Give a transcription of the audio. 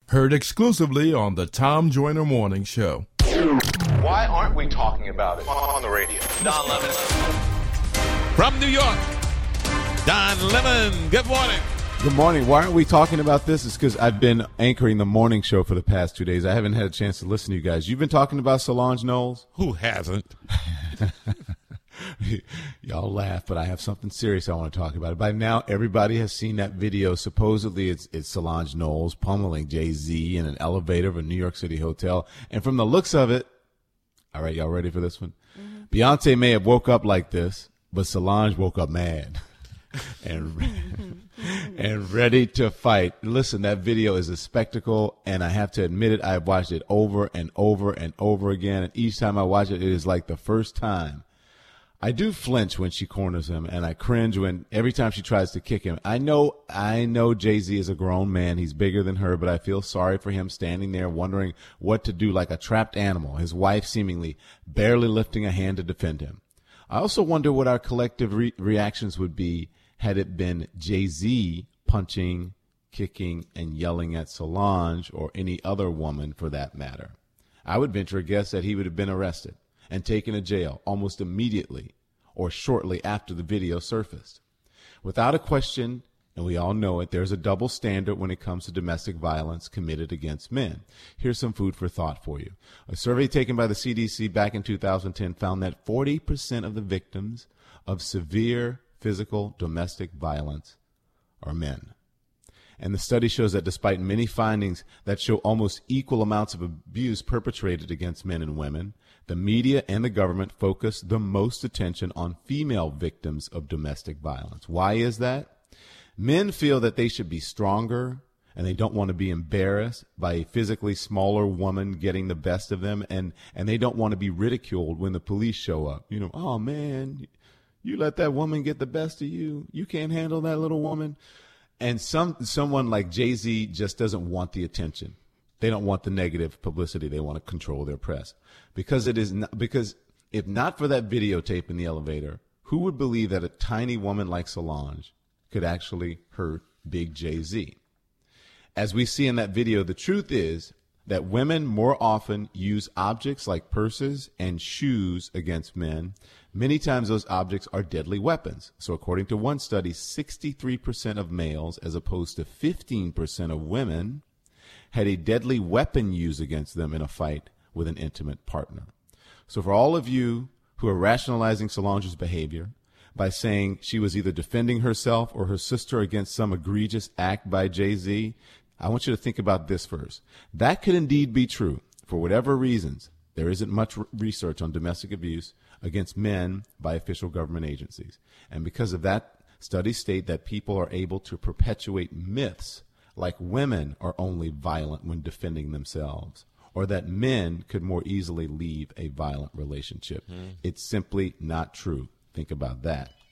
Heard exclusively on the Tom Joyner Morning Show. Why aren't we talking about it on the radio? Don Lemon. From New York, Don Lemon. Good morning. Good morning. Why aren't we talking about this? It's because I've been anchoring the morning show for the past 2 days. I haven't had a chance to listen to you guys. You've been talking about Solange Knowles? Who hasn't? Y'all laugh, but I have something serious I want to talk about. By now, everybody has seen that video. Supposedly, it's Solange Knowles pummeling Jay-Z in an elevator of a New York City hotel. And from the looks of it, all right, y'all ready for this one? Mm-hmm. Beyonce may have woke up like this, but Solange woke up mad and ready to fight. Listen, that video is a spectacle, and I have to admit it, I've watched it over and over and over again, and each time I watch it, it is like the first time. I do flinch when she corners him, and I cringe every time she tries to kick him. I know Jay-Z is a grown man. He's bigger than her, but I feel sorry for him standing there wondering what to do like a trapped animal, his wife seemingly barely lifting a hand to defend him. I also wonder what our collective reactions would be had it been Jay-Z punching, kicking, and yelling at Solange or any other woman for that matter. I would venture a guess that he would have been arrested and taken to jail almost immediately or shortly after the video surfaced. Without a question, and we all know it, there's a double standard when it comes to domestic violence committed against men. Here's some food for thought for you. A survey taken by the CDC back in 2010 found that 40% of the victims of severe physical domestic violence are men. And the study shows that despite many findings that show almost equal amounts of abuse perpetrated against men and women, the media and the government focus the most attention on female victims of domestic violence. Why is that? Men feel that they should be stronger, and they don't want to be embarrassed by a physically smaller woman getting the best of them, and they don't want to be ridiculed when the police show up. You know, oh man, you let that woman get the best of you. You can't handle that little woman. And someone like Jay-Z just doesn't want the attention. They don't want the negative publicity. They want to control their press. Because if not for that videotape in the elevator, who would believe that a tiny woman like Solange could actually hurt big Jay-Z? As we see in that video, the truth is that women more often use objects like purses and shoes against men. Many times those objects are deadly weapons. So according to one study, 63% of males, as opposed to 15% of women, had a deadly weapon used against them in a fight with an intimate partner. So for all of you who are rationalizing Solange's behavior by saying she was either defending herself or her sister against some egregious act by Jay-Z, I want you to think about this first. That could indeed be true. For whatever reasons, there isn't much research on domestic abuse against men by official government agencies. And because of that, studies state that people are able to perpetuate myths like women are only violent when defending themselves, or that men could more easily leave a violent relationship. It's simply not true. Think about that.